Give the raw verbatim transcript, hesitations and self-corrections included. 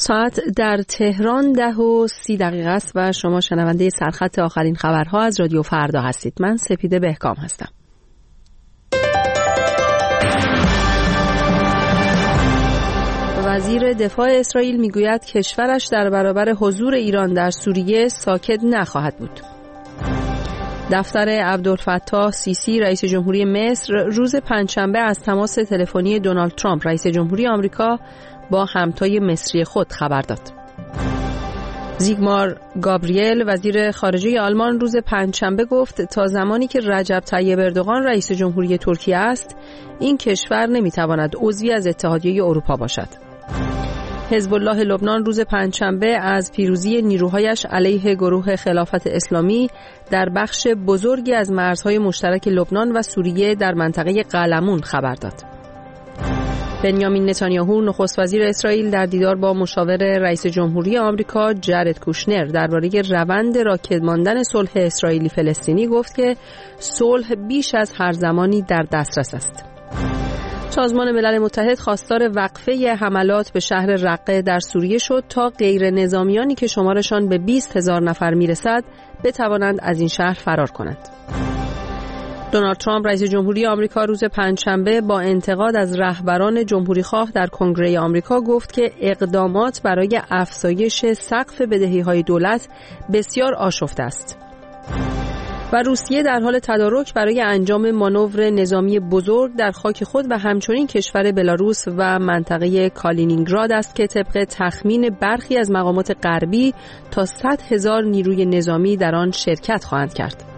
ساعت در تهران ده و سی دقیقه است و شما شنونده سرخط آخرین خبرها از رادیو فردا هستید. من سپیده بهکام هستم. وزیر دفاع اسرائیل میگوید کشورش در برابر حضور ایران در سوریه ساکت نخواهد بود. دفتر عبدالفتاح سیسی رئیس جمهوری مصر روز پنجشنبه از تماس تلفنی دونالد ترامپ رئیس جمهوری آمریکا با همتای مصری خود خبر داد. زیگمار گابریل وزیر خارجه آلمان روز پنجشنبه گفت تا زمانی که رجب طیب اردوغان رئیس جمهوری ترکیه است، این کشور نمیتواند عضوی از اتحادیه اروپا باشد. حزب الله لبنان روز پنجشنبه از پیروزی نیروهایش علیه گروه خلافت اسلامی در بخش بزرگی از مرزهای مشترک لبنان و سوریه در منطقه قلمون خبر داد. بنیامین نتانیاهو نخست وزیر اسرائیل در دیدار با مشاور رئیس جمهوری آمریکا جرد کوشنر درباره روند راکد ماندن صلح اسرائیلی فلسطینی گفت که صلح بیش از هر زمانی در دسترس است. سازمان ملل متحد خواستار وقفه حملات به شهر رقه در سوریه شد تا غیر نظامیانی که شمارشان به بیست هزار نفر میرسد بتوانند از این شهر فرار کنند. دونالد ترامپ رئیس جمهوری آمریکا روز پنجشنبه با انتقاد از رهبران جمهوریخواه در کنگره آمریکا گفت که اقدامات برای افزایش سقف بدهی‌های دولت بسیار آشفته است. و روسیه در حال تدارک برای انجام مانور نظامی بزرگ در خاک خود و همچنین کشور بلاروس و منطقه کالینینگراد است که طبق تخمین برخی از مقامات غربی تا صد هزار نیروی نظامی در آن شرکت خواهند کرد.